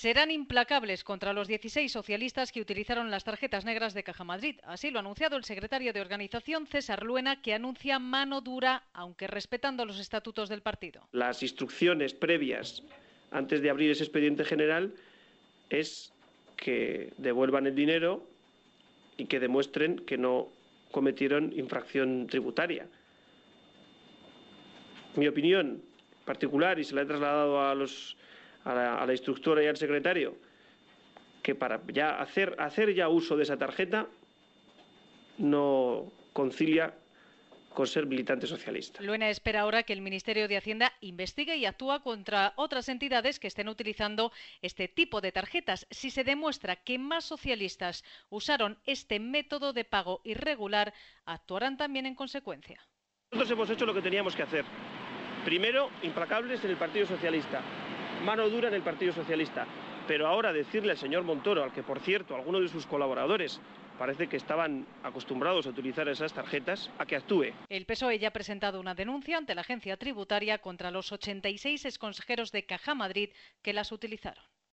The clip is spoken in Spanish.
Serán implacables contra los 16 socialistas que utilizaron las tarjetas negras de Caja Madrid. Así lo ha anunciado el secretario de organización, César Luena, que anuncia mano dura, aunque respetando los estatutos del partido. Las instrucciones previas antes de abrir ese expediente general es que devuelvan el dinero y que demuestren que no cometieron infracción tributaria. Mi opinión particular, y se la he trasladado a la instructora y al secretario, que para ya hacer ya uso de esa tarjeta no concilia con ser militante socialista. Luena espera ahora que el Ministerio de Hacienda investigue y actúe contra otras entidades que estén utilizando este tipo de tarjetas. Si se demuestra que más socialistas usaron este método de pago irregular, actuarán también en consecuencia. Nosotros hemos hecho lo que teníamos que hacer. Primero, implacables en el Partido Socialista, mano dura en el Partido Socialista. Pero ahora decirle al señor Montoro, al que por cierto algunos de sus colaboradores parece que estaban acostumbrados a utilizar esas tarjetas, a que actúe. El PSOE ya ha presentado una denuncia ante la agencia tributaria contra los 86 exconsejeros de Caja Madrid que las utilizaron.